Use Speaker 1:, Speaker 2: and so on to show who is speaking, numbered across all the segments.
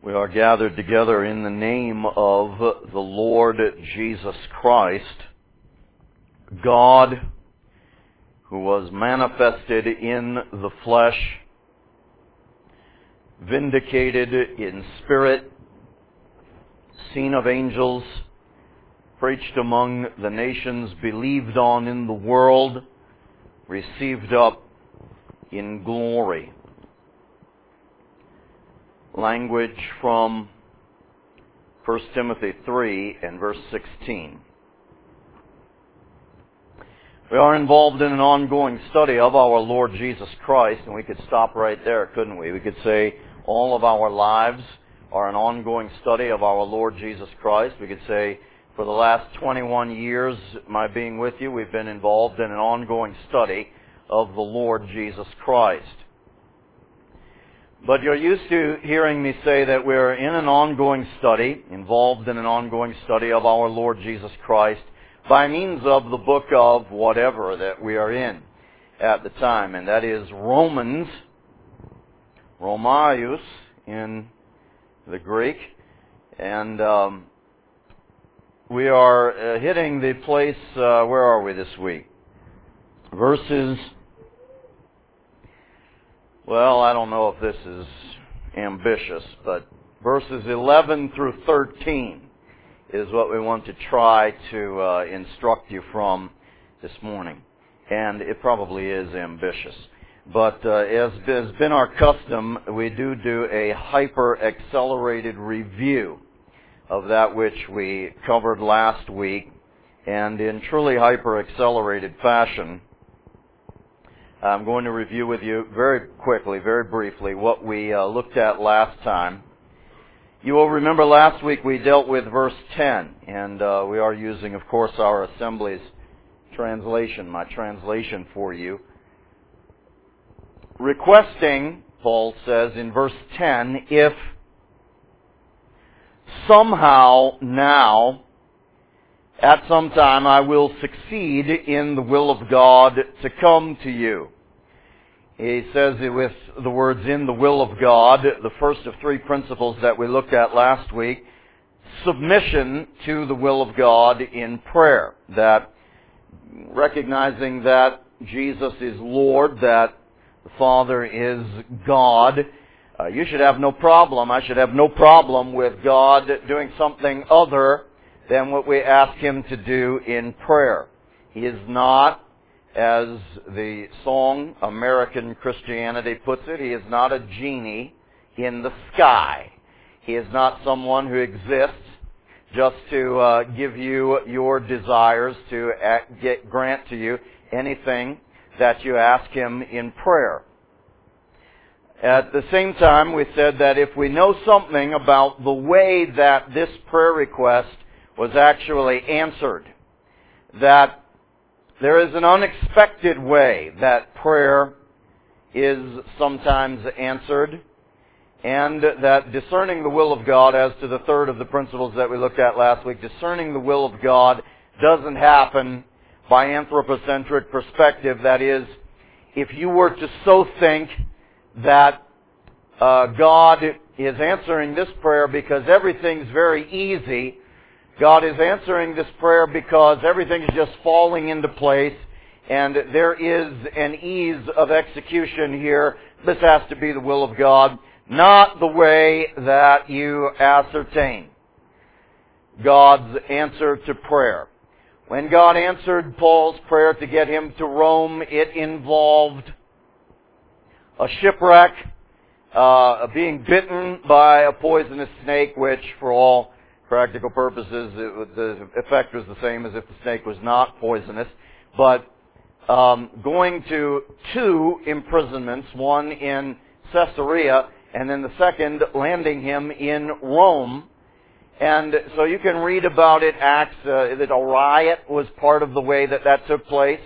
Speaker 1: We are gathered together in the name of the Lord Jesus Christ, God who was manifested in the flesh, vindicated in spirit, seen of angels, preached among the nations, believed on in the world, received up in glory. Language from 1 Timothy 3 and verse 16. We are involved in an ongoing study of our Lord Jesus Christ, and we could stop right there, couldn't we? We could say all of our lives are an ongoing study of our Lord Jesus Christ. We could say for the last 21 years, my being with you, we've been involved in an ongoing study of the Lord Jesus Christ. But you're used to hearing me say that we're in an ongoing study, involved in an ongoing study of our Lord Jesus Christ by means of the book of whatever that we are in at the time, and that is Romans, Romaios in the Greek, and we are hitting the place, where are we this week? Verses, well, I don't know if this is ambitious, but verses 11 through 13 is what we want to try to instruct you from this morning. And it probably is ambitious. But as has been our custom, we do a hyper-accelerated review of that which we covered last week. And in truly hyper-accelerated fashion, I'm going to review with you very quickly, very briefly, what we looked at last time. You will remember last week we dealt with verse 10, and we are using, of course, our Assembly's translation, my translation for you. Requesting, Paul says in verse 10, if somehow now, at some time, I will succeed in the will of God to come to you. He says it with the words, in the will of God, the first of three principles that we looked at last week. Submission to the will of God in prayer. That recognizing that Jesus is Lord, that the Father is God. You should have no problem, I should have no problem with God doing something other than what we ask Him to do in prayer. He is not, as the song American Christianity puts it, He is not a genie in the sky. He is not someone who exists just to give you your desires, to grant to you anything that you ask Him in prayer. At the same time, we said that if we know something about the way that this prayer request was actually answered, that there is an unexpected way that prayer is sometimes answered, and that discerning the will of God, as to the third of the principles that we looked at last week, discerning the will of God doesn't happen by anthropocentric perspective. That is, if you were to so think that God is answering this prayer because everything's very easy, God is answering this prayer because everything is just falling into place and there is an ease of execution here. This has to be the will of God. Not the way that you ascertain God's answer to prayer. When God answered Paul's prayer to get him to Rome, it involved a shipwreck, being bitten by a poisonous snake, which for all practical purposes, the effect was the same as if the snake was not poisonous. But going to two imprisonments, one in Caesarea, and then the second landing him in Rome. And so you can read about it, Acts, that a riot was part of the way that took place.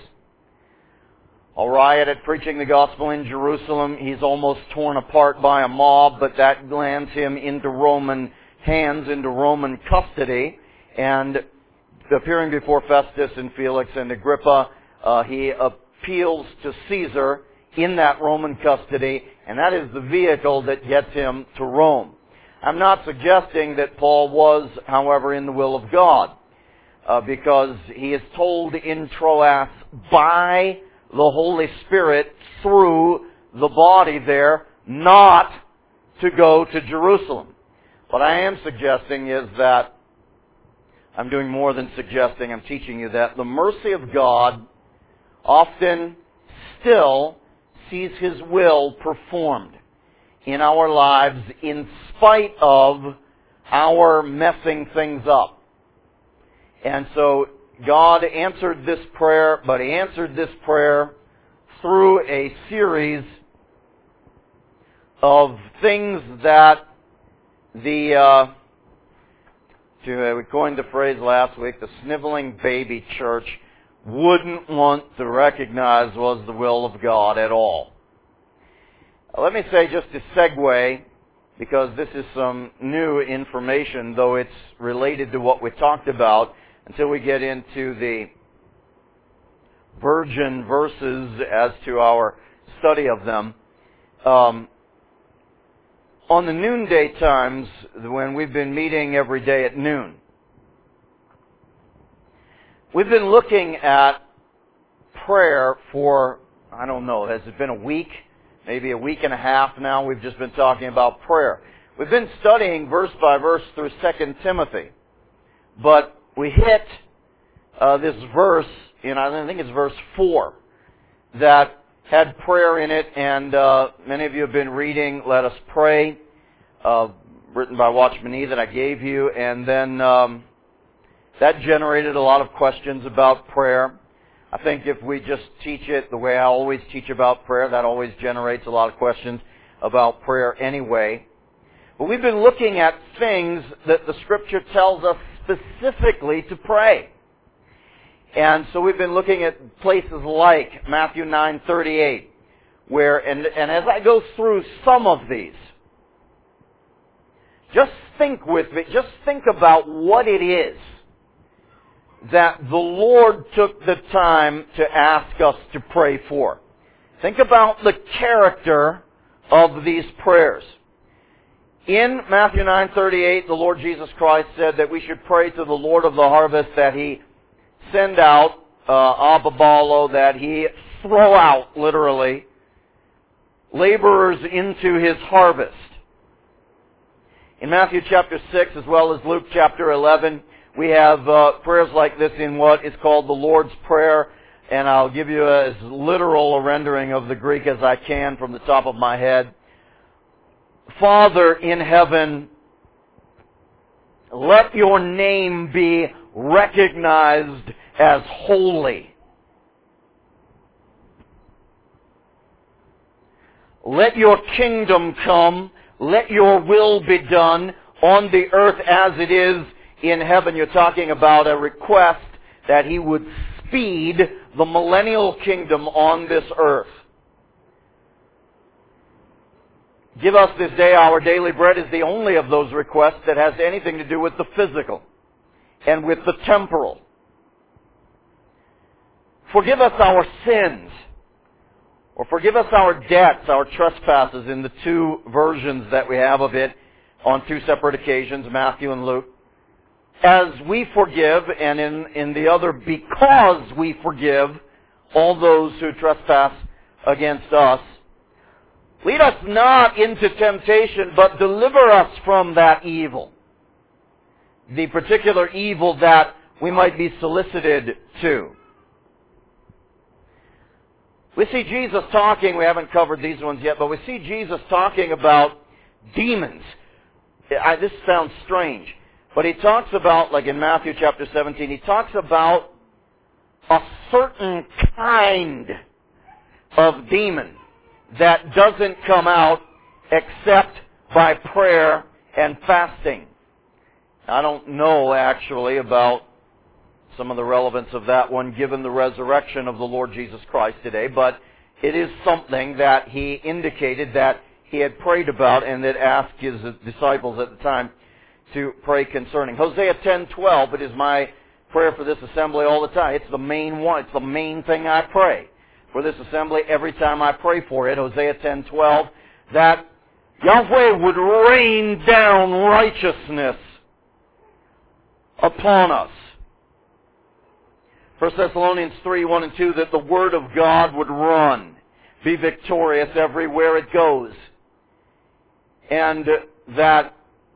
Speaker 1: A riot at preaching the gospel in Jerusalem. He's almost torn apart by a mob, but that lands him into Roman hands, into Roman custody, and appearing before Festus and Felix and Agrippa, he appeals to Caesar in that Roman custody, and that is the vehicle that gets him to Rome. I'm not suggesting that Paul was, however, in the will of God, because he is told in Troas by the Holy Spirit through the body there not to go to Jerusalem. What I am suggesting is that, I'm doing more than suggesting, I'm teaching you that the mercy of God often still sees His will performed in our lives in spite of our messing things up. And so God answered this prayer, but He answered this prayer through a series of things that we coined the phrase last week, the sniveling baby church wouldn't want to recognize was the will of God at all. Let me say, just to segue, because this is some new information, though it's related to what we talked about, until we get into the virgin verses as to our study of them. On the noonday times, when we've been meeting every day at noon, we've been looking at prayer for, I don't know, has it been a week? Maybe a week and a half now. We've just been talking about prayer. We've been studying verse by verse through 2 Timothy. But we hit this verse, I think it's verse 4, that had prayer in it, and many of you have been reading Let Us Pray, written by Watchman Nee, that I gave you, and then that generated a lot of questions about prayer. I think if we just teach it the way I always teach about prayer, that always generates a lot of questions about prayer anyway. But we've been looking at things that the Scripture tells us specifically to pray. And so we've been looking at places like Matthew 9:38, where, and as I go through some of these, just think with me, just think about what it is that the Lord took the time to ask us to pray for. Think about the character of these prayers. In Matthew 9:38, the Lord Jesus Christ said that we should pray to the Lord of the harvest that He send out ababalo, that He throw out, literally, laborers into His harvest. In Matthew chapter 6, as well as Luke chapter 11, we have prayers like this in what is called the Lord's Prayer, and I'll give you as literal a rendering of the Greek as I can from the top of my head. Father in heaven, let your name be recognized as holy. Let your kingdom come. Let your will be done on the earth as it is in heaven. You're talking about a request that He would speed the millennial kingdom on this earth. Give us this day our daily bread is the only of those requests that has anything to do with the physical and with the temporal. Forgive us our sins, or forgive us our debts, our trespasses, in the two versions that we have of it on two separate occasions, Matthew and Luke, as we forgive, and in the other, because we forgive all those who trespass against us. Lead us not into temptation, but deliver us from that evil. The particular evil that we might be solicited to. We see Jesus talking, we haven't covered these ones yet, but we see Jesus talking about demons. This sounds strange, but He talks about, like in Matthew chapter 17, He talks about a certain kind of demon that doesn't come out except by prayer and fasting. I don't know actually about some of the relevance of that one given the resurrection of the Lord Jesus Christ today, but it is something that He indicated that He had prayed about and that asked His disciples at the time to pray concerning. Hosea 10:12, it is my prayer for this assembly all the time. It's the main one. It's the main thing I pray for this assembly every time I pray for it. Hosea 10:12, that Yahweh would rain down righteousness upon us. 1 Thessalonians 3, 1 and 2, that the Word of God would run, be victorious everywhere it goes. And that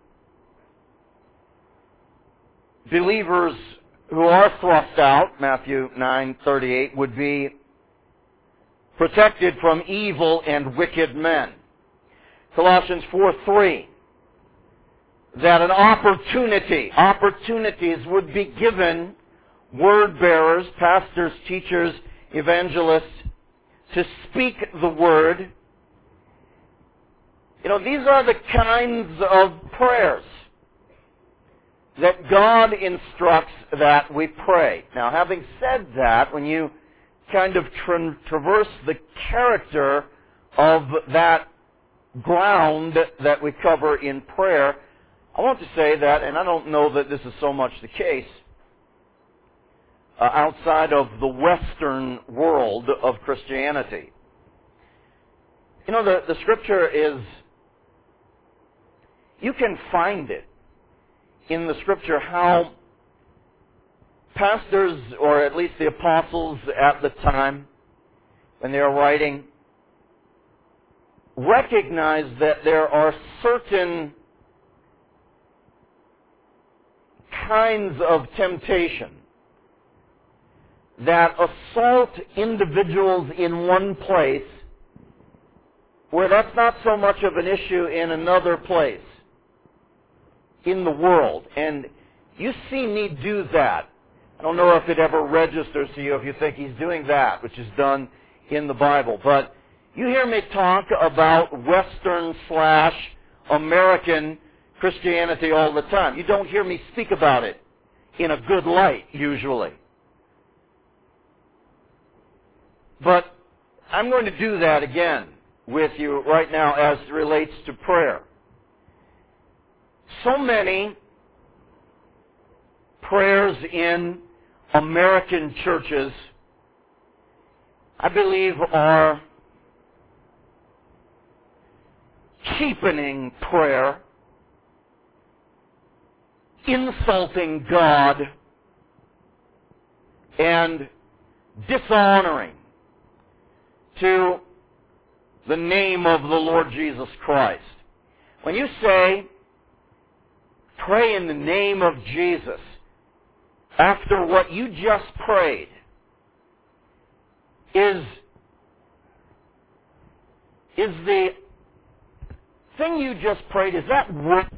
Speaker 1: believers who are thrust out, Matthew 9:38, would be protected from evil and wicked men. Colossians 4:3, that an opportunities would be given word bearers, pastors, teachers, evangelists, to speak the word. You know, these are the kinds of prayers that God instructs that we pray. Now, having said that, when you kind of traverse the character of that ground that we cover in prayer, I want to say that, and I don't know that this is so much the case, outside of the Western world of Christianity. You know, the Scripture is, you can find it in the Scripture how pastors, or at least the apostles at the time, when they were writing, recognize that there are certain kinds of temptation that assault individuals in one place where that's not so much of an issue in another place in the world. And you see me do that. I don't know if it ever registers to you if you think he's doing that, which is done in the Bible. But you hear me talk about Western/American Christianity all the time. You don't hear me speak about it in a good light, usually. But I'm going to do that again with you right now as it relates to prayer. So many prayers in American churches, I believe, are cheapening prayer, insulting God, and dishonoring to the name of the Lord Jesus Christ. When you say, pray in the name of Jesus, after what you just prayed, is the thing you just prayed, is that worth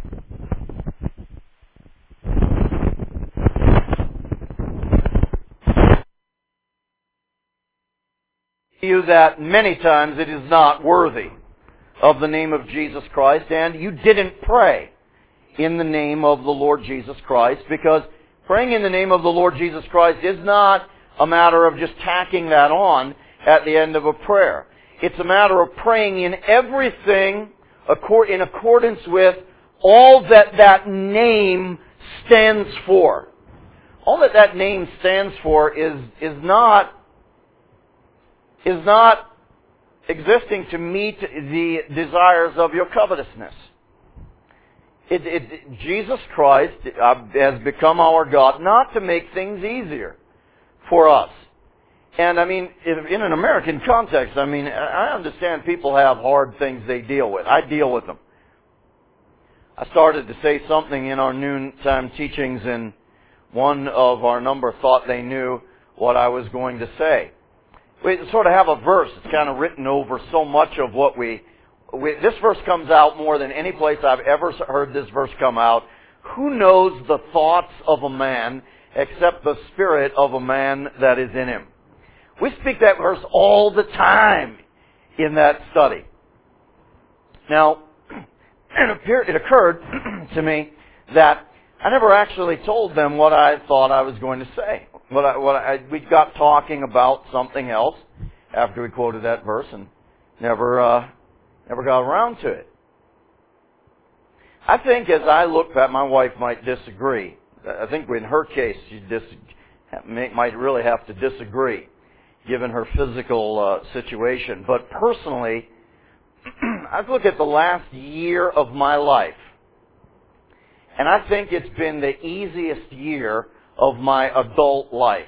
Speaker 1: you that many times it is not worthy of the name of Jesus Christ, and you didn't pray in the name of the Lord Jesus Christ, because praying in the name of the Lord Jesus Christ is not a matter of just tacking that on at the end of a prayer. It's a matter of praying in everything in accordance with all that that name stands for. All that that name stands for is not existing to meet the desires of your covetousness. Jesus Christ has become our God not to make things easier for us. And I mean, in an American context, I mean, I understand people have hard things they deal with. I deal with them. I started to say something in our noontime teachings, and one of our number thought they knew what I was going to say. We sort of have a verse. It's kind of written over so much of what this verse comes out more than any place I've ever heard this verse come out. Who knows the thoughts of a man except the spirit of a man that is in him? We speak that verse all the time in that study. Now, it occurred to me that I never actually told them what I thought I was going to say. We got talking about something else after we quoted that verse and never got around to it. I think as I look back, my wife might disagree. I think in her case, she might really have to disagree, given her physical situation. But personally, I've looked at the last year of my life, and I think it's been the easiest year of my adult life.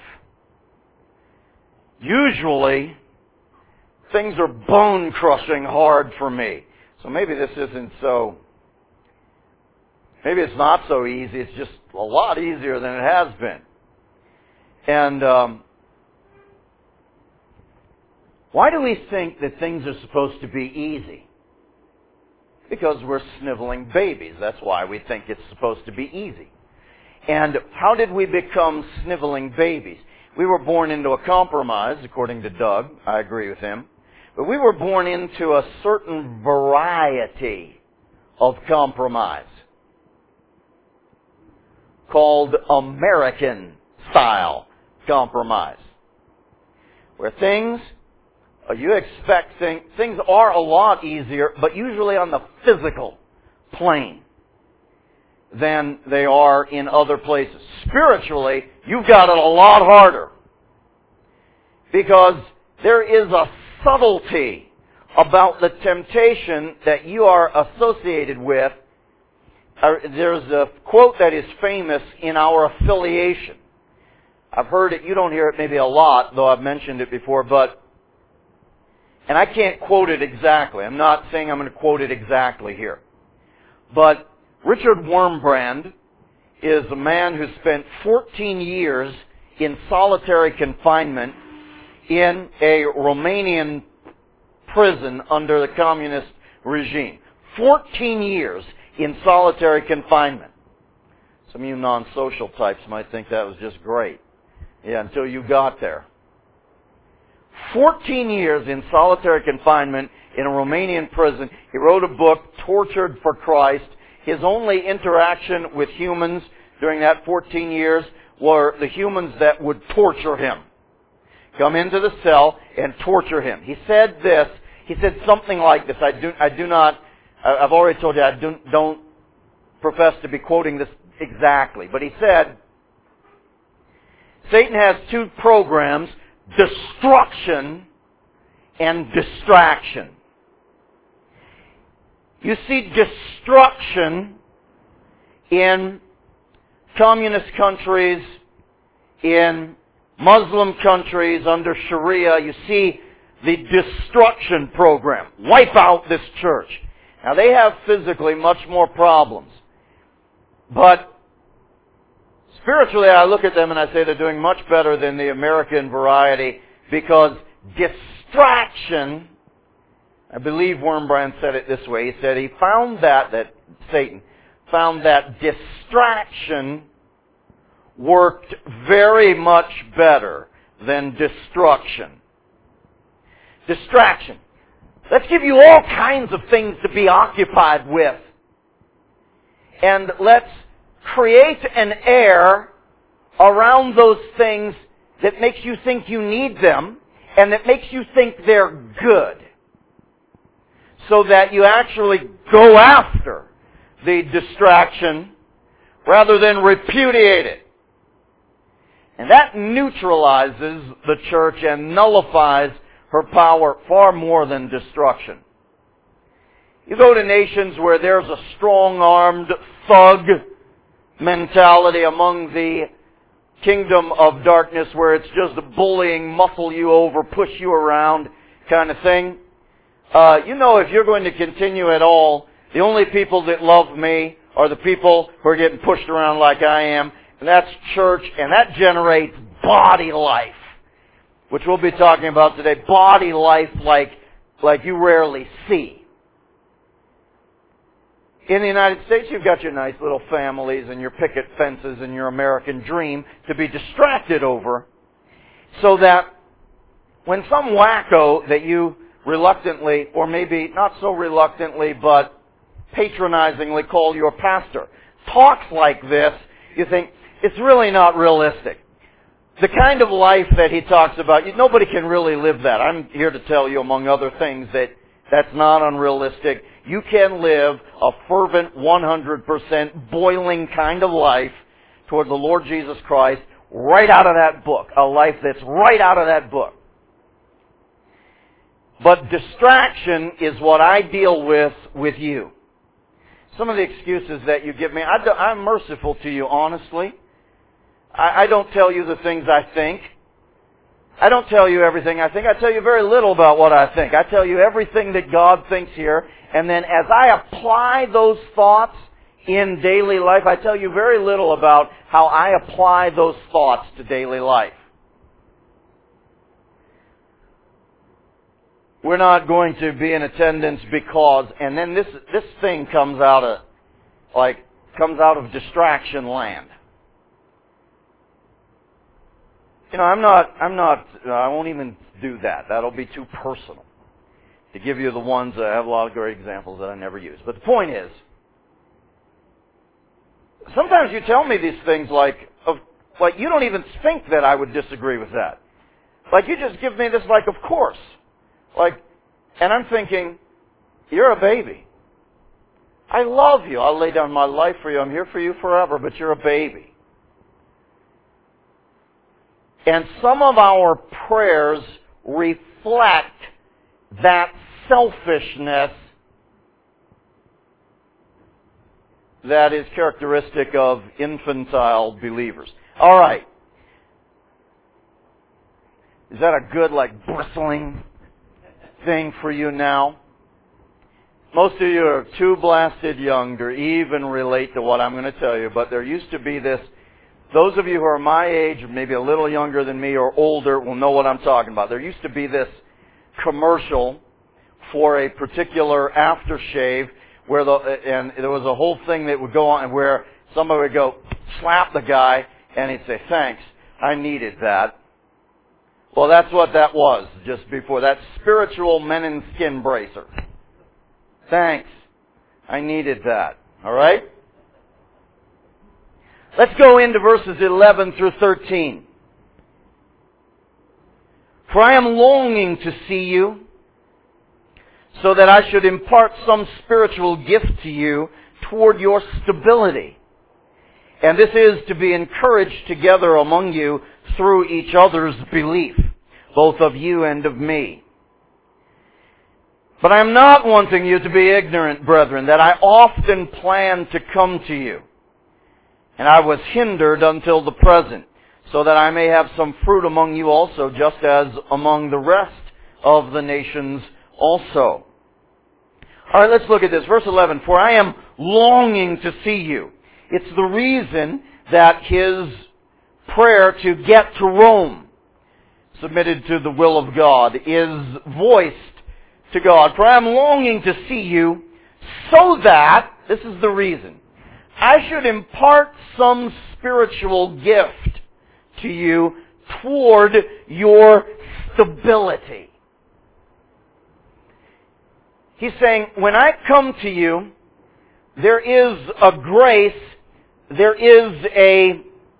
Speaker 1: Usually, things are bone-crushing hard for me. So maybe this isn't so... Maybe it's not so easy. It's just a lot easier than it has been. And why do we think that things are supposed to be easy? Because we're sniveling babies. That's why we think it's supposed to be easy. And how did we become sniveling babies? We were born into a compromise, according to Doug. I agree with him. But we were born into a certain variety of compromise called American-style compromise, where things, you expect things are a lot easier, but usually on the physical plane than they are in other places. Spiritually, you've got it a lot harder, because there is a subtlety about the temptation that you are associated with. There's a quote that is famous in our affiliation. I've heard it, you don't hear it maybe a lot, though I've mentioned it before, and I can't quote it exactly. I'm not saying I'm going to quote it exactly here. But Richard Wurmbrand is a man who spent 14 years in solitary confinement in a Romanian prison under the communist regime. 14 years in solitary confinement. Some of you non-social types might think that was just great. Yeah, until you got there. 14 years in solitary confinement in a Romanian prison. He wrote a book, Tortured for Christ. His only interaction with humans during that 14 years were the humans that would torture him. Come into the cell and torture him. He said this. He said something like this. I've already told you I don't profess to be quoting this exactly. But he said, Satan has two programs, destruction and distraction. You see destruction in communist countries, in Muslim countries under Sharia. You see the destruction program. Wipe out this church. Now they have physically much more problems. But spiritually I look at them and I say they're doing much better than the American variety, because distraction, I believe Wurmbrand said it this way. He said he found that Satan found that distraction worked very much better than destruction. Distraction. Let's give you all kinds of things to be occupied with. And let's create an air around those things that makes you think you need them and that makes you think they're good, so that you actually go after the distraction rather than repudiate it. And that neutralizes the church and nullifies her power far more than destruction. You go to nations where there's a strong-armed thug mentality among the kingdom of darkness, where it's just a bullying, muscle you over, push you around kind of thing. If you're going to continue at all, the only people that love me are the people who are getting pushed around like I am, and that's church, and that generates body life, which we'll be talking about today. Body life like you rarely see. In the United States, you've got your nice little families and your picket fences and your American dream to be distracted over, so that when some wacko that you reluctantly, or maybe not so reluctantly, but patronizingly call your pastor, talks like this, you think, it's really not realistic. The kind of life that he talks about, nobody can really live that. I'm here to tell you, among other things, that that's not unrealistic. You can live a fervent, 100% boiling kind of life toward the Lord Jesus Christ right out of that book. A life that's right out of that book. But distraction is what I deal with you. Some of the excuses that you give me, I'm merciful to you, honestly. I don't tell you the things I think. I don't tell you everything I think. I tell you very little about what I think. I tell you everything that God thinks here. And then as I apply those thoughts in daily life, I tell you very little about how I apply those thoughts to daily life. We're not going to be in attendance because, and then this thing comes out of distraction land. You know, I won't even do that. That'll be too personal. To give you the ones, I have a lot of great examples that I never use. But the point is, sometimes you tell me these things like you don't even think that I would disagree with that. Like you just give me this like, of course. And I'm thinking, you're a baby. I love you. I'll lay down my life for you. I'm here for you forever, but you're a baby. And some of our prayers reflect that selfishness that is characteristic of infantile believers. All right. Is that a good, bristling thing for you now? Most of you are too blasted young to even relate to what I'm going to tell you, but there used to be this. Those of you who are my age, maybe a little younger than me or older, will know what I'm talking about. There used to be this commercial for a particular aftershave and there was a whole thing that would go on where somebody would go slap the guy and he'd say, "Thanks, I needed that." Well, that's what that was just before. That spiritual men in skin bracer. Thanks, I needed that. All right? Let's go into verses 11 through 13. For I am longing to see you, so that I should impart some spiritual gift to you toward your stability. And this is to be encouraged together among you through each other's belief, both of you and of me. But I am not wanting you to be ignorant, brethren, that I often planned to come to you. And I was hindered until the present, so that I may have some fruit among you also, just as among the rest of the nations also. All right, let's look at this. Verse 11, for I am longing to see you. It's the reason that his prayer to get to Rome, submitted to the will of God, is voiced to God. For I am longing to see you so that, this is the reason, I should impart some spiritual gift to you toward your stability. He's saying, when I come to you, there is a grace, there is a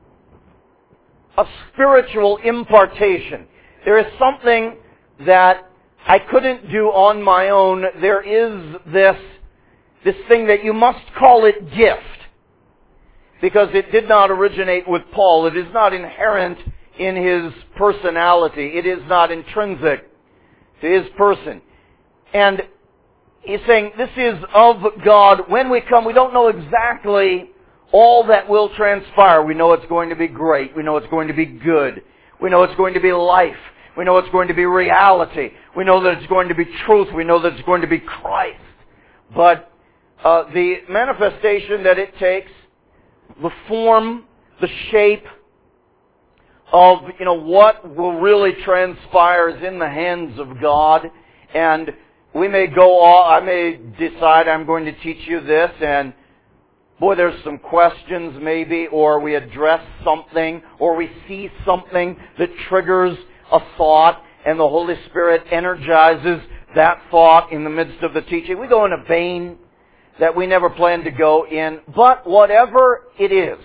Speaker 1: spiritual impartation. There is something that I couldn't do on my own. There is this thing that you must call it gift. Because it did not originate with Paul. It is not inherent in his personality. It is not intrinsic to his person. And he's saying this is of God. When we come, we don't know exactly all that will transpire. We know it's going to be great. We know it's going to be good. We know it's going to be life. We know it's going to be reality. We know that it's going to be truth. We know that it's going to be Christ. But the manifestation that it takes, the form, the shape of, what will really transpire is in the hands of God. And we may go off, I may decide I'm going to teach you this, and boy, there's some questions maybe, or we address something, or we see something that triggers a thought, and the Holy Spirit energizes that thought in the midst of the teaching. We go in a vein that we never planned to go in. But whatever it is,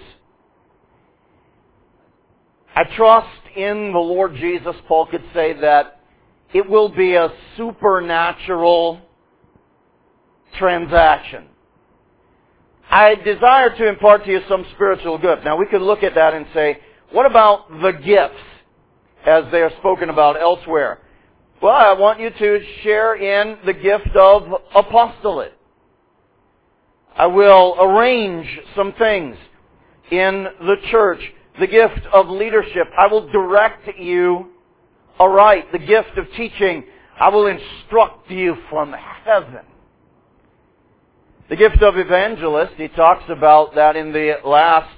Speaker 1: I trust in the Lord Jesus. Paul could say that it will be a supernatural transaction. I desire to impart to you some spiritual gift. Now we could look at that and say, what about the gifts as they are spoken about elsewhere? Well, I want you to share in the gift of apostolate. I will arrange some things in the church. The gift of leadership. I will direct you aright. The gift of teaching. I will instruct you from heaven. The gift of evangelist, he talks about that in the last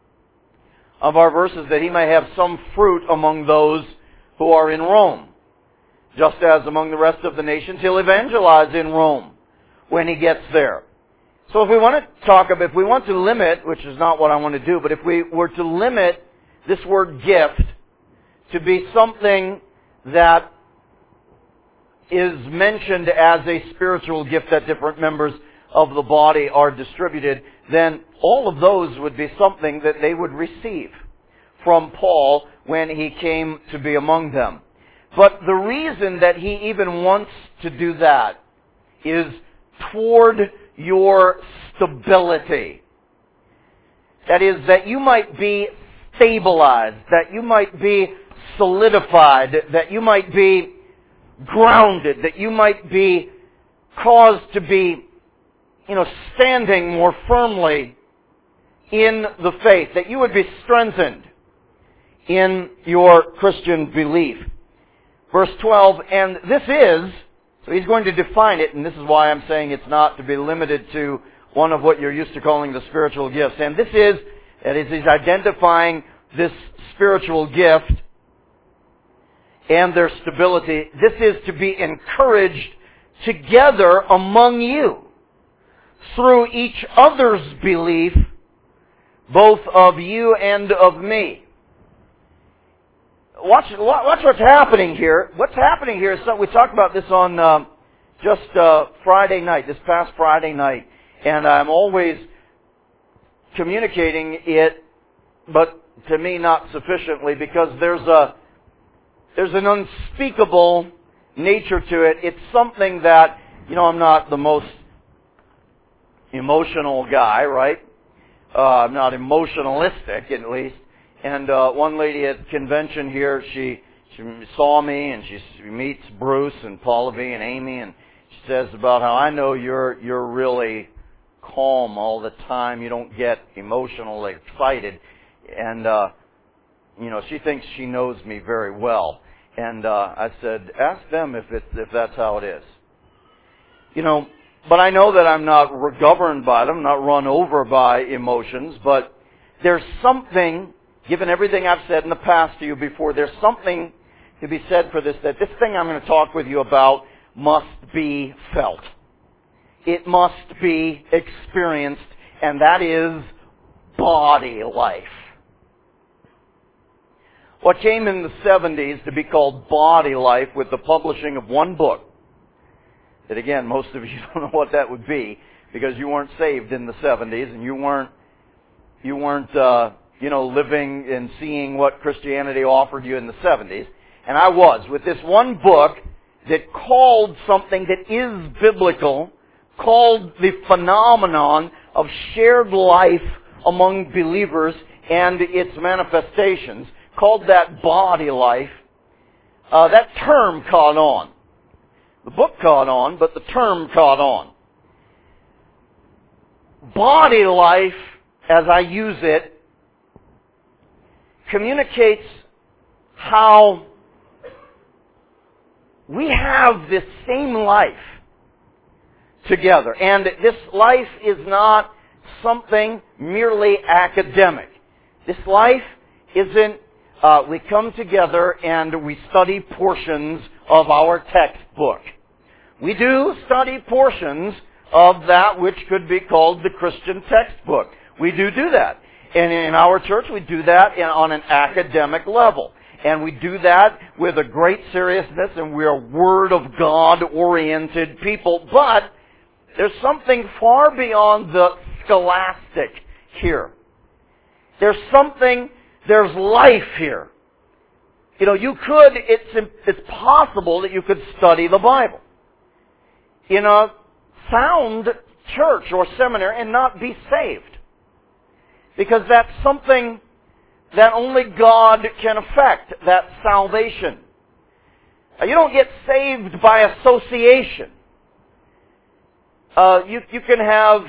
Speaker 1: of our verses, that he may have some fruit among those who are in Rome. Just as among the rest of the nations, he'll evangelize in Rome when he gets there. So if we want to talk about, if we want to limit, which is not what I want to do, but if we were to limit this word gift to be something that is mentioned as a spiritual gift that different members of the body are distributed, then all of those would be something that they would receive from Paul when he came to be among them. But the reason that he even wants to do that is toward your stability. That is, that you might be stabilized, that you might be solidified, that you might be grounded, that you might be caused to be, standing more firmly in the faith, that you would be strengthened in your Christian belief. Verse 12, and this is, so he's going to define it, and this is why I'm saying it's not to be limited to one of what you're used to calling the spiritual gifts. And this is, that is, he's identifying this spiritual gift and their stability. This is to be encouraged together among you through each other's belief, both of you and of me. Watch what's happening here. What's happening here is something we talked about this on just Friday night, this past Friday night, and I'm always communicating it, but to me not sufficiently, because there's an unspeakable nature to it. It's something that, I'm not the most emotional guy, right? I'm not emotionalistic, at least. And one lady at convention here, she saw me, and she meets Bruce and Paula V and Amy, and she says about how, I know you're really calm all the time. You don't get emotionally excited. And, she thinks she knows me very well. And I said, ask them if that's how it is. But I know that I'm not governed by them, not run over by emotions, but there's something, given everything I've said in the past to you before, there's something to be said for this, that this thing I'm going to talk with you about must be felt. It must be experienced, and that is body life. What came in the 70s to be called body life with the publishing of one book, that again, most of you don't know what that would be, because you weren't saved in the 70s, and you weren't living and seeing what Christianity offered you in the 70s. And I was, with this one book that called something that is biblical, called the phenomenon of shared life among believers and its manifestations, called that body life. That term caught on. The book caught on, but the term caught on. Body life, as I use it, communicates how we have this same life together. And this life is not something merely academic. This life isn't, we come together and we study portions of our textbook. We do study portions of that which could be called the Christian textbook. We do that. And in our church, we do that on an academic level. And we do that with a great seriousness, and we're a Word of God-oriented people. But there's something far beyond the scholastic here. There's life here. It's possible that you could study the Bible in a sound church or seminary and not be saved. Because that's something that only God can affect, that salvation. You don't get saved by association. You can have,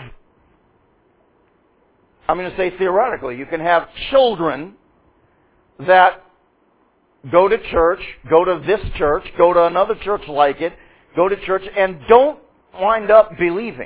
Speaker 1: I'm going to say theoretically, you can have children that go to church, go to this church, go to another church like it, go to church and don't wind up believing.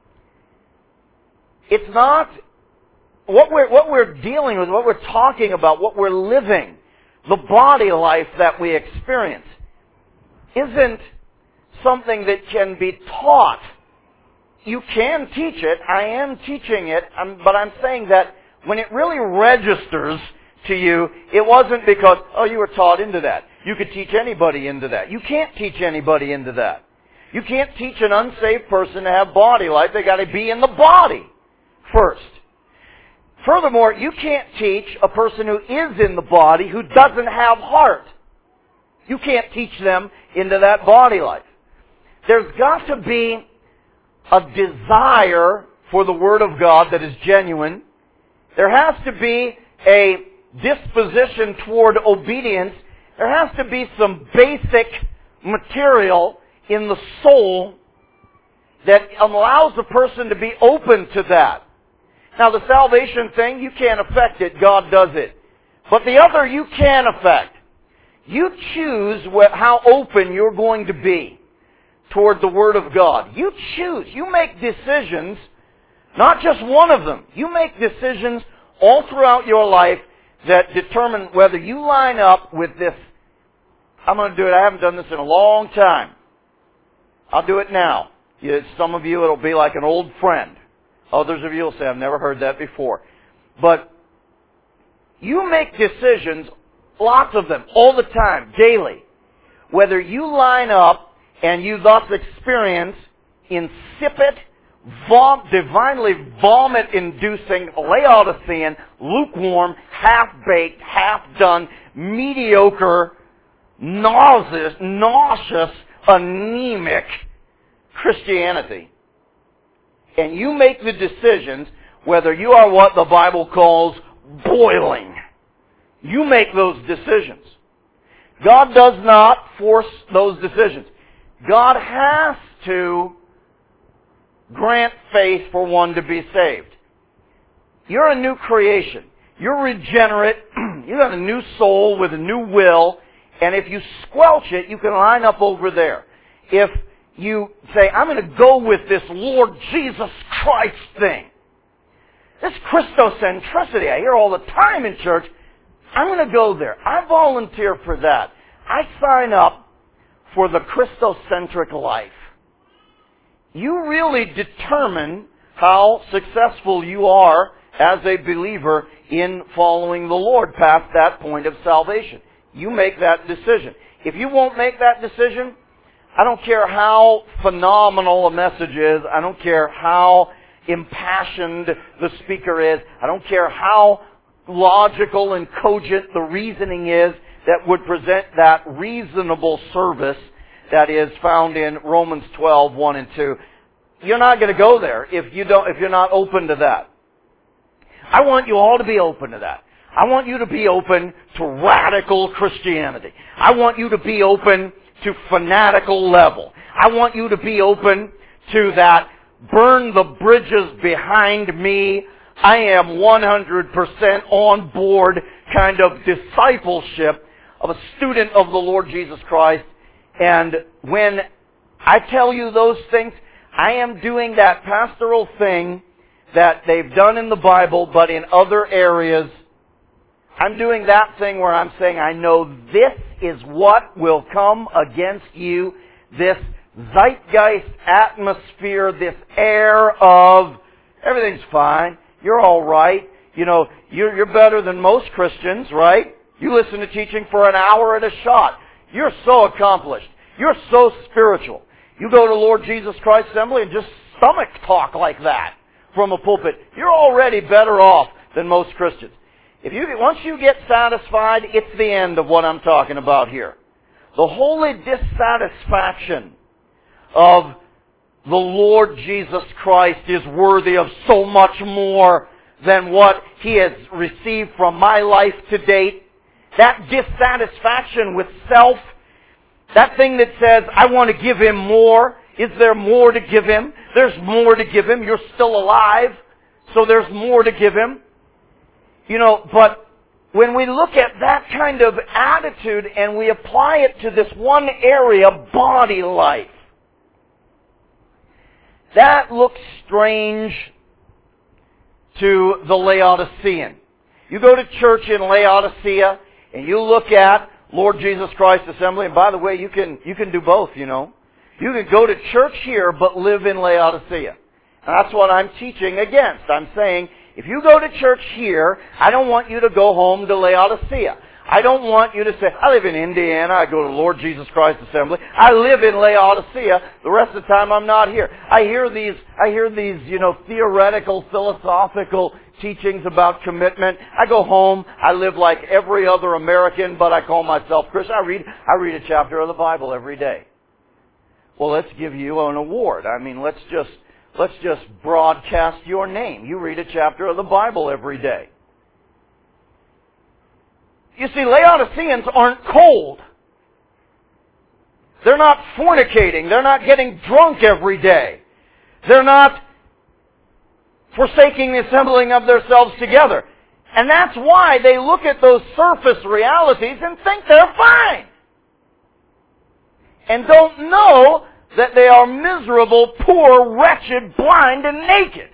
Speaker 1: It's not what we're dealing with, what we're talking about, what we're living, the body life that we experience, isn't something that can be taught. You can teach it. I am teaching it, but I'm saying that when it really registers to you, it wasn't because, oh, you were taught into that. You could teach anybody into that. You can't teach anybody into that. You can't teach an unsaved person to have body life. They got to be in the body first. Furthermore, you can't teach a person who is in the body who doesn't have heart. You can't teach them into that body life. There's got to be a desire for the Word of God that is genuine. There has to be a disposition toward obedience. There has to be some basic material in the soul that allows the person to be open to that. Now, the salvation thing, you can't affect it. God does it. But the other, you can affect. You choose how open you're going to be toward the Word of God. You choose. You make decisions, not just one of them. You make decisions all throughout your life that determine whether you line up with this. I'm going to do it. I haven't done this in a long time. I'll do it now. Some of you, it'll be like an old friend. Others of you will say, I've never heard that before. But you make decisions, lots of them, all the time, daily. Whether you line up and you thus experience insipid, divinely vomit-inducing, Laodicean, lukewarm, half-baked, half-done, mediocre, nauseous, anemic Christianity. And you make the decisions whether you are what the Bible calls boiling. You make those decisions. God does not force those decisions. God has to grant faith for one to be saved. You're a new creation. You're regenerate. You got a new soul with a new will. And if you squelch it, you can line up over there. If you say, I'm going to go with this Lord Jesus Christ thing, this Christocentricity I hear all the time in church, I'm going to go there. I volunteer for that. I sign up for the Christocentric life. You really determine how successful you are as a believer in following the Lord past that point of salvation. You make that decision. If you won't make that decision, I don't care how phenomenal a message is. I don't care how impassioned the speaker is. I don't care how logical and cogent the reasoning is that would present that reasonable service that is found in Romans 12, 1 and 2. You're not going to go there if you're not open to that. I want you all to be open to that. I want you to be open to radical Christianity. I want you to be open to fanatical level. I want you to be open to that burn the bridges behind me, I am 100% on board kind of discipleship of a student of the Lord Jesus Christ. And when I tell you those things, I am doing that pastoral thing that they've done in the Bible, but in other areas. I'm doing that thing where I'm saying, I know this is what will come against you, this zeitgeist atmosphere, this air of everything's fine, you're all right, you're better than most Christians, right? You listen to teaching for an hour at a shot. You're so accomplished. You're so spiritual. You go to Lord Jesus Christ Assembly and just stomach talk like that from a pulpit. You're already better off than most Christians. Once you get satisfied, it's the end of what I'm talking about here. The holy dissatisfaction of the Lord Jesus Christ is worthy of so much more than what He has received from my life to date. That dissatisfaction with self That thing that says, I want to give Him more. Is there more to give Him? There's more to give Him. You're still alive, so there's more to give Him. But when we look at that kind of attitude and we apply it to this one area, body life, that looks strange to the Laodicean. You go to church in Laodicea and you look at Lord Jesus Christ Assembly, and by the way, you can do both, You can go to church here but live in Laodicea. And that's what I'm teaching against. I'm saying, if you go to church here, I don't want you to go home to Laodicea. I don't want you to say, I live in Indiana, I go to Lord Jesus Christ Assembly. I live in Laodicea. The rest of the time I'm not here. I hear these, theoretical, philosophical teachings about commitment. I go home, I live like every other American, but I call myself Christian. I read a chapter of the Bible every day. Well, let's give you an award. Let's just broadcast your name. You read a chapter of the Bible every day. You see, Laodiceans aren't cold. They're not fornicating. They're not getting drunk every day. They're not forsaking the assembling of themselves together. And that's why they look at those surface realities and think they're fine. And don't know that they are miserable, poor, wretched, blind, and naked.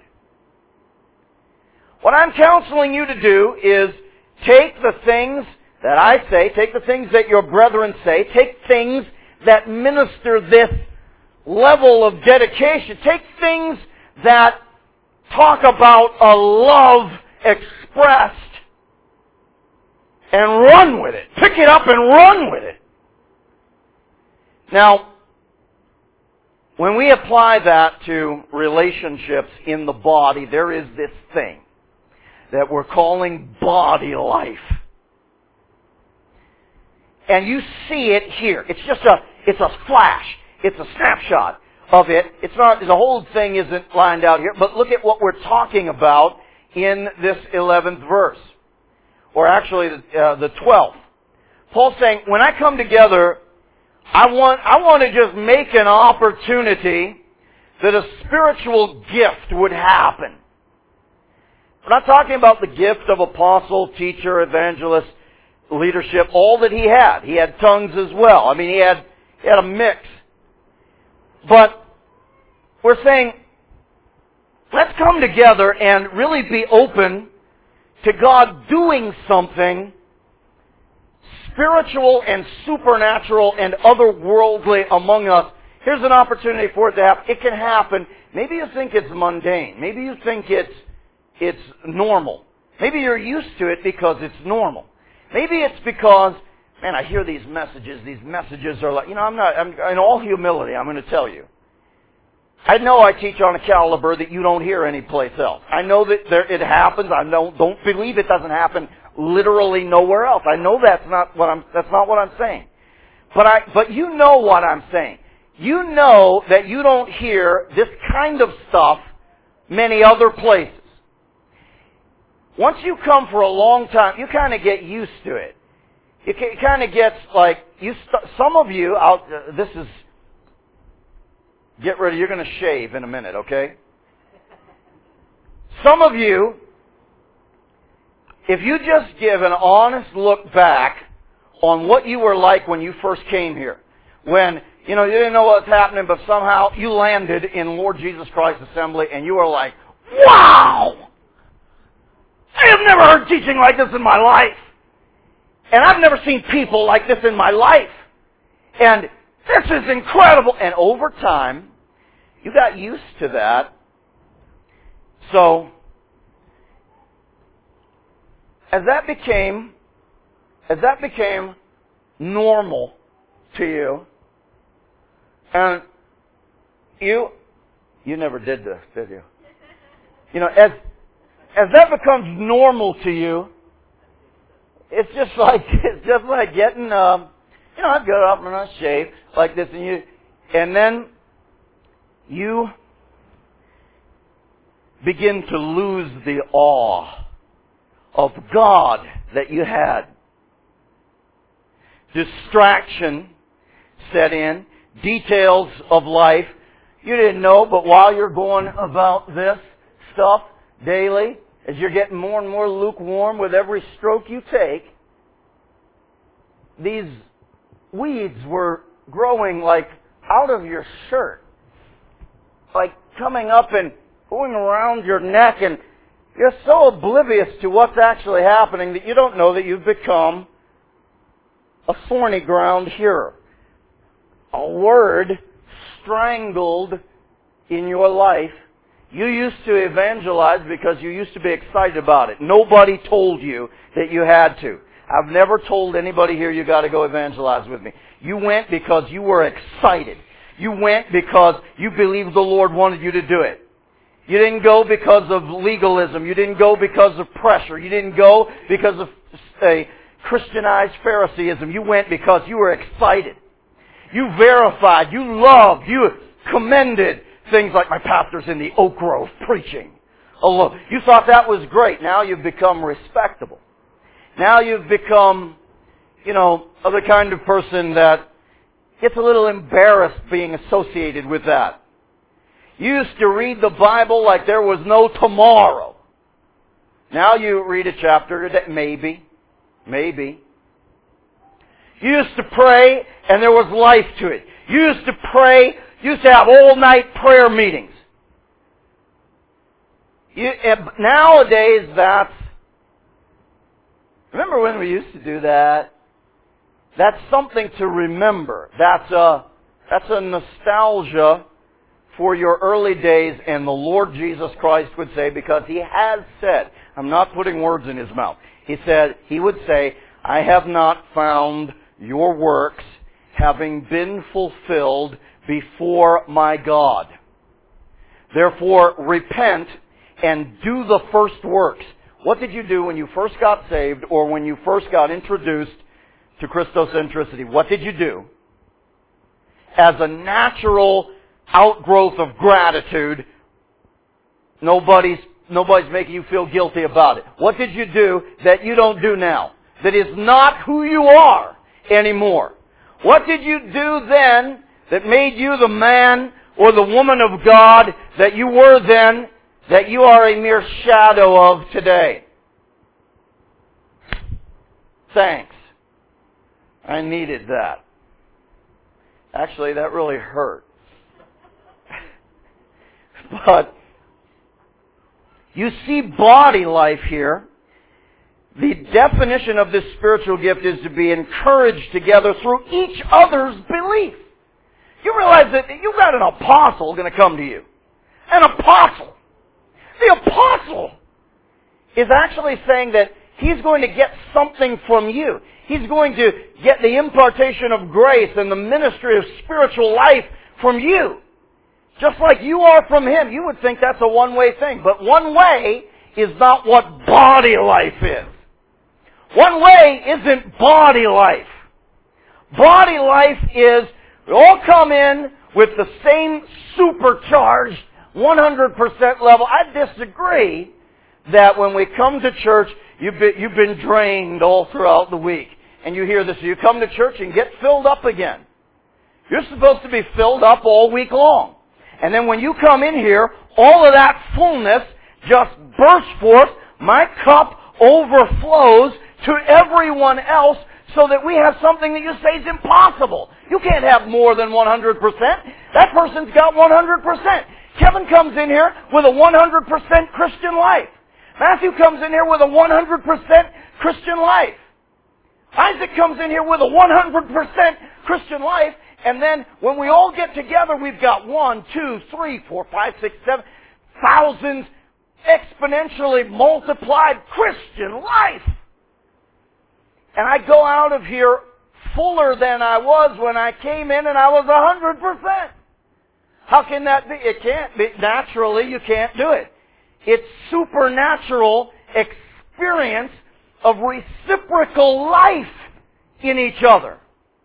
Speaker 1: What I'm counseling you to do is take the things that I say, take the things that your brethren say, take things that minister this level of dedication, take things that talk about a love expressed, and run with it. Pick it up and run with it. Now, when we apply that to relationships in the body, there is this thing that we're calling body life. And you see it here. It's a flash. It's a snapshot of it. It's not, the whole thing isn't lined out here, but look at what we're talking about in this 11th verse. Or actually the 12th. Paul's saying, when I come together, I want to just make an opportunity that a spiritual gift would happen. We're not talking about the gift of apostle, teacher, evangelist, leadership, all that he had. He had tongues as well. He had a mix. But we're saying, let's come together and really be open to God doing something spiritual and supernatural and otherworldly among us. Here's an opportunity for it to happen. It can happen. Maybe you think it's mundane. Maybe you think it's normal. Maybe you're used to it because it's normal. Maybe it's because, man, I hear these messages. These messages are like, I'm in all humility, I'm going to tell you. I know I teach on a caliber that you don't hear anyplace else. I know that it happens. I don't believe it doesn't happen literally nowhere else. I know that's not what I'm saying. But you know what I'm saying. You know that you don't hear this kind of stuff many other places. Once you come for a long time, you kind of get used to it. It kind of gets like, some of you, get ready, you're going to shave in a minute, okay? Some of you, if you just give an honest look back on what you were like when you first came here, when, you didn't know what was happening, but somehow you landed in Lord Jesus Christ Assembly and you were like, wow! I have never heard teaching like this in my life. And I've never seen people like this in my life. And this is incredible. And over time, you got used to that. So, as that became normal to you, and you never did this, did you? As that becomes normal to you, it's just like getting, I'd go up and I shave like this, and then you begin to lose the awe of God that you had. Distraction set in, details of life. You didn't know, but while you're going about this stuff daily, as you're getting more and more lukewarm with every stroke you take, these weeds were growing like out of your shirt, like coming up and going around your neck, and you're so oblivious to what's actually happening that you don't know that you've become a thorny ground hearer. A word strangled in your life. You used to evangelize because you used to be excited about it. Nobody told you that you had to. I've never told anybody here you got to go evangelize with me. You went because you were excited. You went because you believed the Lord wanted you to do it. You didn't go because of legalism. You didn't go because of pressure. You didn't go because of a Christianized Phariseeism. You went because you were excited. You verified, you loved, you commended things like my pastor's in the Oak Grove preaching. Oh, you thought that was great. Now you've become respectable. Now you've become, of the kind of person that gets a little embarrassed being associated with that. You used to read the Bible like there was no tomorrow. Now you read a chapter that maybe. You used to pray and there was life to it. You used to pray, you used to have all-night prayer meetings. Nowadays remember when we used to do that? That's something to remember. That's a nostalgia for your early days, and the Lord Jesus Christ would say, because He has said, I'm not putting words in His mouth. He would say, I have not found your works having been fulfilled before my God. Therefore, repent and do the first works. What did you do when you first got saved or when you first got introduced to Christocentricity? What did you do? As a natural outgrowth of gratitude, nobody's making you feel guilty about it. What did you do that you don't do now? That is not who you are anymore. What did you do then that made you the man or the woman of God that you were then, that you are a mere shadow of today? Thanks. I needed that. Actually, that really hurt. But you see body life here. The definition of this spiritual gift is to be encouraged together through each other's belief. You realize that you've got an apostle going to come to you. An apostle. The apostle is actually saying that he's going to get something from you. He's going to get the impartation of grace and the ministry of spiritual life from you. Just like you are from him. You would think that's a one-way thing. But one way is not what body life is. One way isn't body life. Body life is we all come in with the same supercharged 100% level. I disagree that when we come to church, you've been drained all throughout the week. And you hear this, you come to church and get filled up again. You're supposed to be filled up all week long. And then when you come in here, all of that fullness just bursts forth. My cup overflows to everyone else so that we have something that you say is impossible. You can't have more than 100%. That person's got 100%. Kevin comes in here with a 100% Christian life. Matthew comes in here with a 100% Christian life. Isaac comes in here with a 100% Christian life. And then when we all get together, we've got 1, 2, 3, 4, 5, 6, 7 thousands exponentially multiplied Christian life. And I go out of here fuller than I was when I came in, and I was 100%. How can that be? It can't be. Naturally, you can't do it. It's supernatural experience of reciprocal life in each other.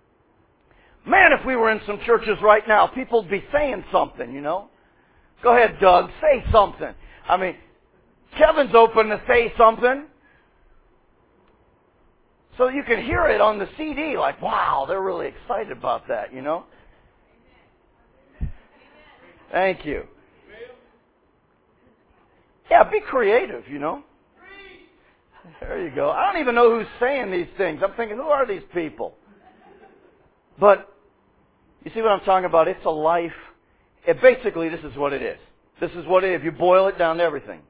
Speaker 1: Man, if we were in some churches right now, people would be saying something, you know. Go ahead, Doug, say something. I mean, Kevin's open to say something. So you can hear it on the CD, like, wow, they're really excited about that, you know? Thank you. Yeah, be creative, you know? There you go. I don't even know who's saying these things. I'm thinking, who are these people? But, you see what I'm talking about? It's a life. Basically, this is what it is. This is what it is. If you boil it down to everything.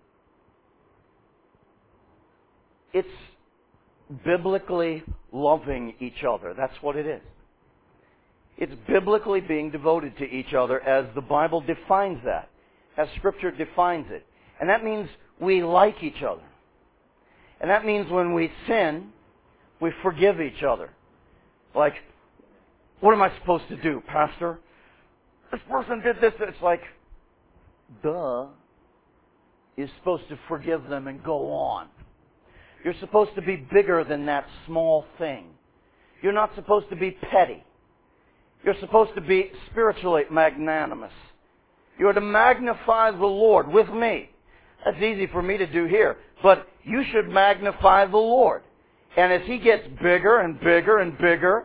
Speaker 1: It's biblically loving each other. That's what it is. It's biblically being devoted to each other as the Bible defines that, as Scripture defines it. And that means we like each other. And that means when we sin, we forgive each other. Like, what am I supposed to do, Pastor? This person did this. It's like, duh. You're supposed to forgive them and go on. You're supposed to be bigger than that small thing. You're not supposed to be petty. You're supposed to be spiritually magnanimous. You're to magnify the Lord with me. That's easy for me to do here. But you should magnify the Lord. And as He gets bigger and bigger and bigger,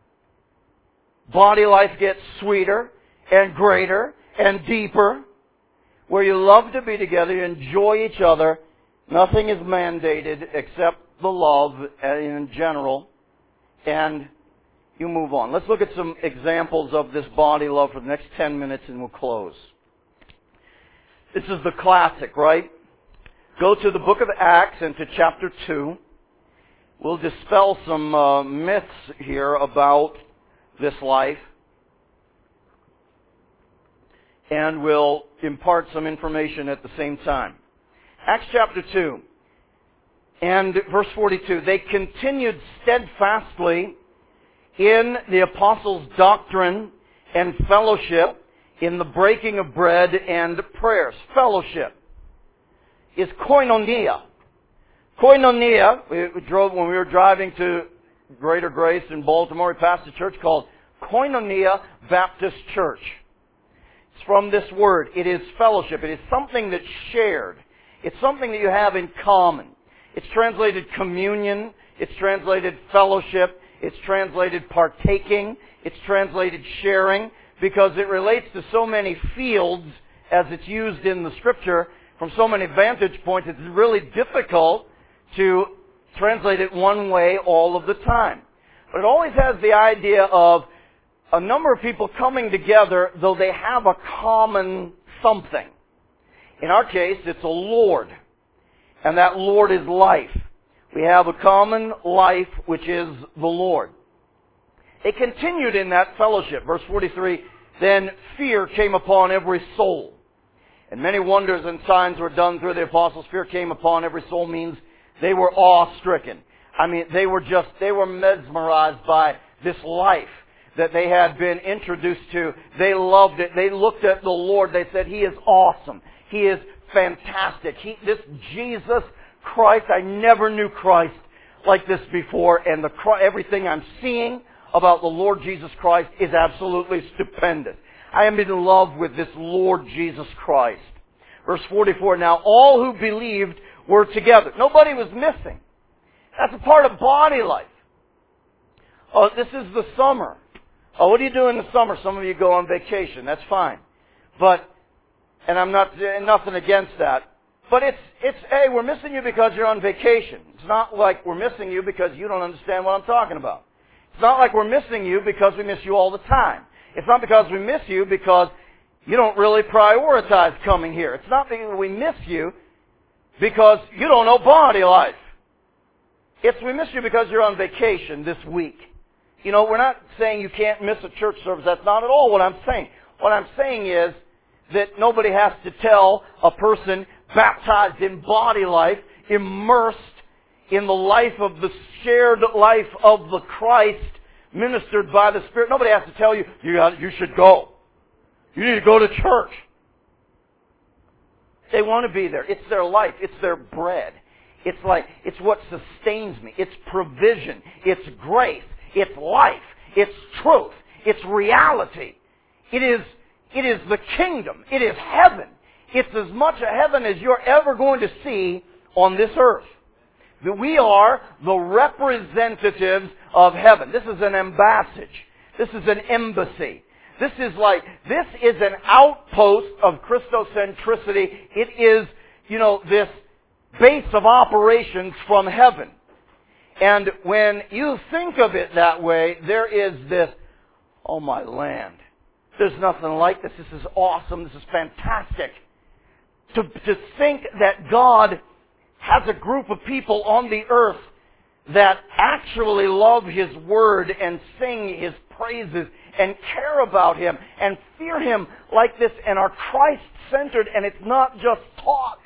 Speaker 1: body life gets sweeter and greater and deeper, where you love to be together, you enjoy each other. Nothing is mandated except the love in general. And you move on. Let's look at some examples of this body love for the next 10 minutes and we'll close. This is the classic, right? Go to the book of Acts and to chapter 2. We'll dispel some myths here about this life. And we'll impart some information at the same time. Acts chapter 2 and verse 42. They continued steadfastly in the apostles' doctrine and fellowship, in the breaking of bread and prayers. Fellowship is koinonia. Koinonia, when we were driving to Greater Grace in Baltimore, we passed a church called Koinonia Baptist Church. It's from this word. It is fellowship. It is something that's shared. It's something that you have in common. It's translated communion. It's translated fellowship. It's translated partaking. It's translated sharing, because it relates to so many fields as it's used in the Scripture from so many vantage points. It's really difficult to translate it one way all of the time. But it always has the idea of a number of people coming together, though they have a common something. In our case, it's a Lord. And that Lord is life. We have a common life, which is the Lord. It continued in that fellowship. Verse 43, then fear came upon every soul. And many wonders and signs were done through the apostles. Fear came upon every soul means they were awe-stricken. I mean, they were mesmerized by this life that they had been introduced to. They loved it. They looked at the Lord. They said, He is awesome. He is fantastic. This Jesus Christ, I never knew Christ like this before. And everything I'm seeing about the Lord Jesus Christ is absolutely stupendous. I am in love with this Lord Jesus Christ. Verse 44, now all who believed were together. Nobody was missing. That's a part of body life. Oh, this is the summer. Oh, what do you do in the summer? Some of you go on vacation. That's fine. And I'm not nothing against that. But hey, we're missing you because you're on vacation. It's not like we're missing you because you don't understand what I'm talking about. It's not like we're missing you because we miss you all the time. It's not because we miss you because you don't really prioritize coming here. It's not that we miss you because you don't know body life. It's we miss you because you're on vacation this week. You know, we're not saying you can't miss a church service. That's not at all what I'm saying. What I'm saying is that nobody has to tell a person baptized in body life, immersed in the life of the shared life of the Christ, ministered by the Spirit. Nobody has to tell you, you should go. You need to go to church. They want to be there. It's their life. It's their bread. It's what sustains me. It's provision. It's grace. It's life. It's truth. It's reality. It is the kingdom. It is heaven. It's as much a heaven as you're ever going to see on this earth. That we are the representatives of heaven. This is an embassage. This is an embassy. This is an outpost of Christocentricity. It is, this base of operations from heaven. And when you think of it that way, there is this, oh my land, there's nothing like this. This is awesome. This is fantastic. To think that God has a group of people on the earth that actually love His Word and sing His praises and care about Him and fear Him like this and are Christ-centered, and it's not just talk.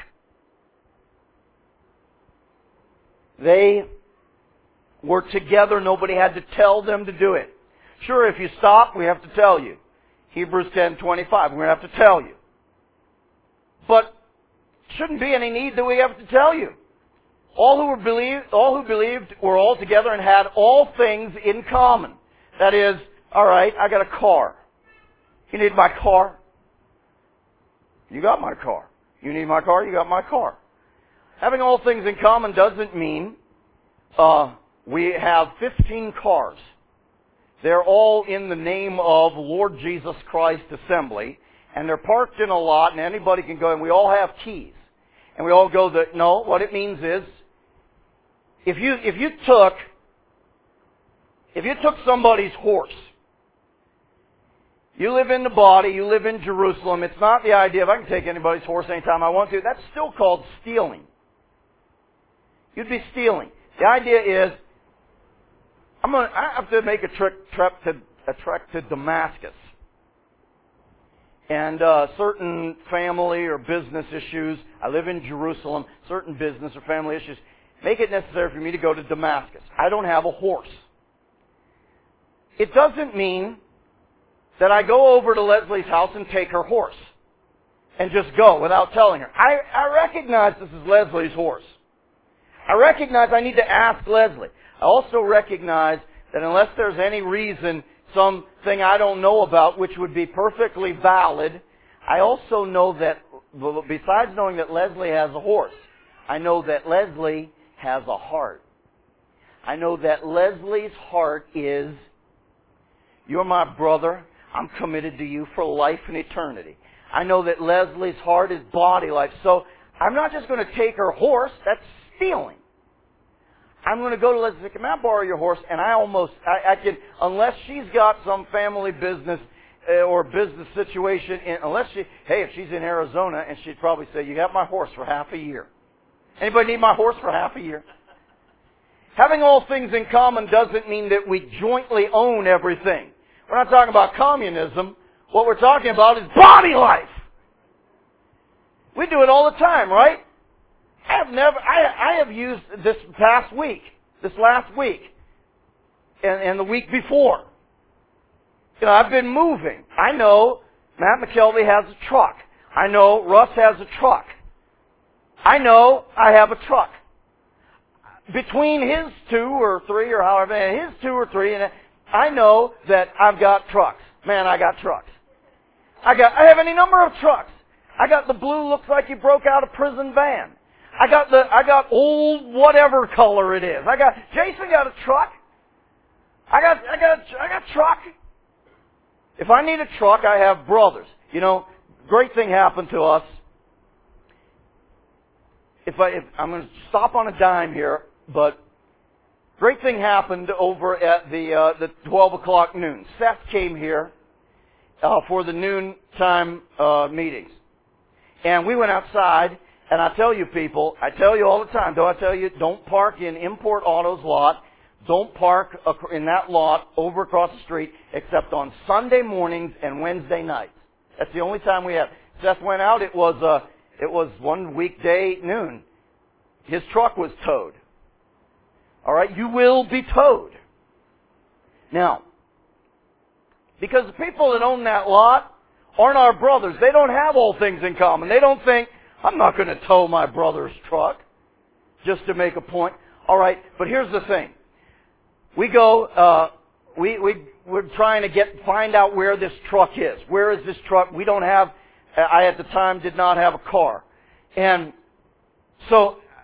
Speaker 1: They were together. Nobody had to tell them to do it. Sure, if you stop, we have to tell you. Hebrews 10:25, we're going to have to tell you. But shouldn't be any need that we have to tell you. All who believed were all together and had all things in common. That is, all right, I got a car. You need my car? You got my car. You need my car? You got my car. Having all things in common doesn't mean we have 15 cars. They're all in the name of Lord Jesus Christ Assembly, and they're parked in a lot, and anybody can go, and we all have keys. And we all go, no, what it means is, if you took somebody's horse, you live in the body, you live in Jerusalem, it's not the idea of I can take anybody's horse anytime I want to. That's still called stealing. You'd be stealing. The idea is, I have to make a trek to Damascus. And certain family or business issues, I live in Jerusalem, certain business or family issues, make it necessary for me to go to Damascus. I don't have a horse. It doesn't mean that I go over to Leslie's house and take her horse and just go without telling her. I recognize this is Leslie's horse. I recognize I need to ask Leslie. I also recognize that unless there's any reason, something I don't know about, which would be perfectly valid, I also know that, besides knowing that Leslie has a horse, I know that Leslie has a heart. I know that Leslie's heart is, you're my brother, I'm committed to you for life and eternity. I know that Leslie's heart is body life. So I'm not just going to take her horse, that's stealing. I'm going to go to Leslie and say, can I borrow your horse? And I can, unless she's got some family business or business situation, if she's in Arizona, and she'd probably say, you got my horse for half a year. Anybody need my horse for half a year? Having all things in common doesn't mean that we jointly own everything. We're not talking about communism. What we're talking about is body life. We do it all the time, right? I have used this last week, and the week before. I've been moving. I know Matt McKelvey has a truck. I know Russ has a truck. I know I have a truck. Between his two or three, or however, his two or three, and I know that I've got trucks. Man, I got trucks. I have any number of trucks. I got the blue, looks like he broke out a prison van. I got old whatever color it is. Jason got a truck. I got truck. If I need a truck, I have brothers. Great thing happened to us. I'm going to stop on a dime here, but great thing happened over at the 12 o'clock noon. Seth came here for the noontime meetings. And we went outside, and I tell you people, I tell you all the time, don't I tell you, don't park in Import Auto's lot. Don't park in that lot over across the street except on Sunday mornings and Wednesday nights. That's the only time we have. Seth went out, it was one weekday noon. His truck was towed. All right, you will be towed. Now, because the people that own that lot aren't our brothers. They don't have all things in common. They don't think, I'm not going to tow my brother's truck just to make a point. All right, but here's the thing. We go, we're trying to find out where this truck is. Where is this truck? We don't have, I at the time did not have a car. And so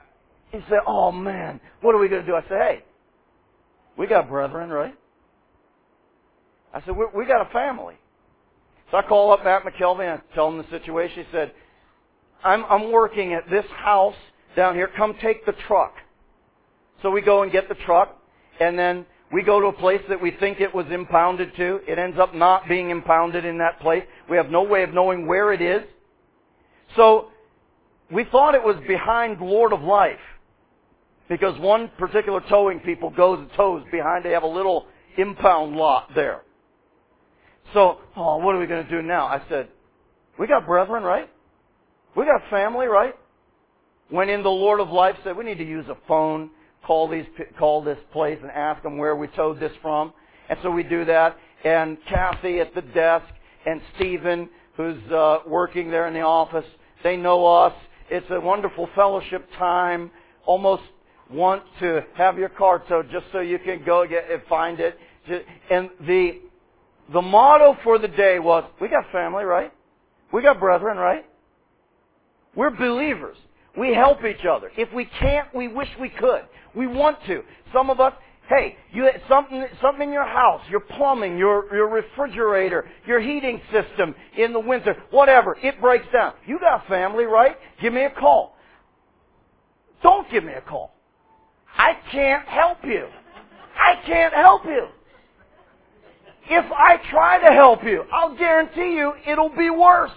Speaker 1: He said, oh man, what are we going to do? I said, hey, we got brethren, right? I said, we got a family. So I call up Matt McKelvey and I tell him the situation. He said, I'm working at this house down here. Come take the truck. So we go and get the truck, and then we go to a place that we think it was impounded to. It ends up not being impounded in that place. We have no way of knowing where it is. So we thought it was behind Lord of Life, because one particular towing people goes and tows behind. They have a little impound lot there. So, what are we going to do now? I said, we got brethren, right? We got family, right? Went in, the Lord of Life said, we need to use a phone, call this place and ask them where we towed this from. And so we do that. And Kathy at the desk and Stephen, who's working there in the office, they know us. It's a wonderful fellowship time. Almost want to have your car towed just so you can go get and find it. And the motto for the day was, we got family, right? We got brethren, right? We're believers. We help each other. If we can't, we wish we could. We want to. Some of us, hey, you something in your house, your plumbing, your refrigerator, your heating system in the winter, whatever, it breaks down. You got family, right? Give me a call. Don't give me a call. I can't help you. I can't help you. If I try to help you, I'll guarantee you it'll be worse.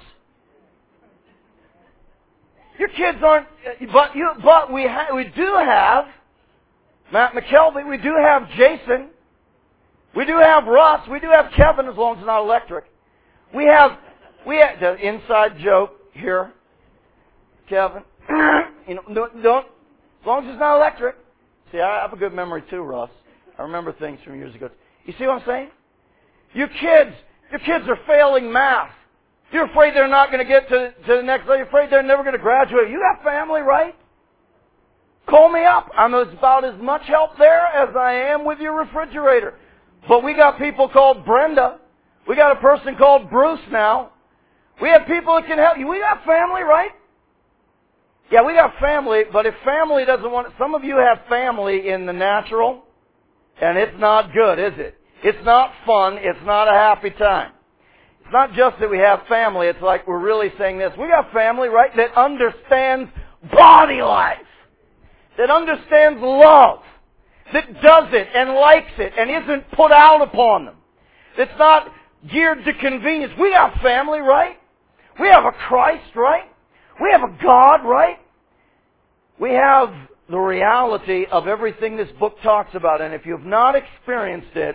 Speaker 1: Your kids aren't, but we do have Matt McKelvey, we do have Jason, we do have Russ, we do have Kevin, as long as it's not electric. We have the inside joke here, Kevin. Don't, as long as it's not electric. See, I have a good memory too, Russ. I remember things from years ago. You see what I'm saying? Your kids are failing math. You're afraid they're not going to get to the next level. You're afraid they're never going to graduate. You got family, right? Call me up. I'm about as much help there as I am with your refrigerator. But we got people called Brenda. We got a person called Bruce now. We have people that can help you. We got family, right? Yeah, we got family, but if family doesn't want it, some of you have family in the natural, and it's not good, is it? It's not fun. It's not a happy time. It's not just that we have family. It's like we're really saying this. We got family, right, that understands body life, that understands love, that does it and likes it and isn't put out upon them. It's not geared to convenience. We got family, right? We have a Christ, right? We have a God, right? We have the reality of everything this book talks about. And if you've not experienced it,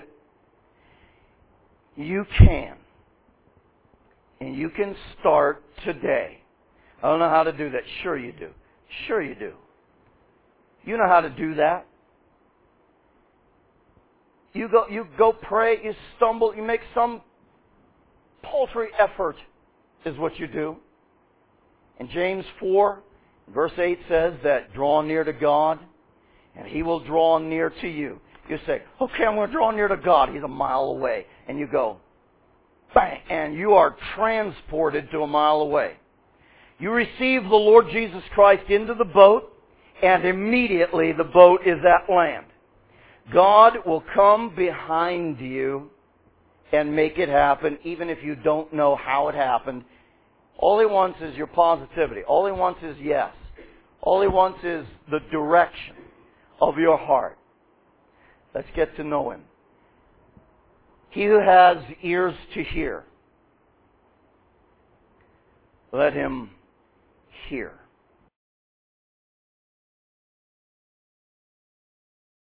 Speaker 1: you can. And you can start today. I don't know how to do that. Sure you do. Sure you do. You know how to do that. You go pray, you stumble, you make some paltry effort is what you do. And James 4, verse 8 says that draw near to God and He will draw near to you. You say, okay, I'm going to draw near to God. He's a mile away. And you go, bang, and you are transported to a mile away. You receive the Lord Jesus Christ into the boat, and immediately the boat is at land. God will come behind you and make it happen, even if you don't know how it happened. All He wants is your positivity. All He wants is yes. All He wants is the direction of your heart. Let's get to know Him. He who has ears to hear, let him hear.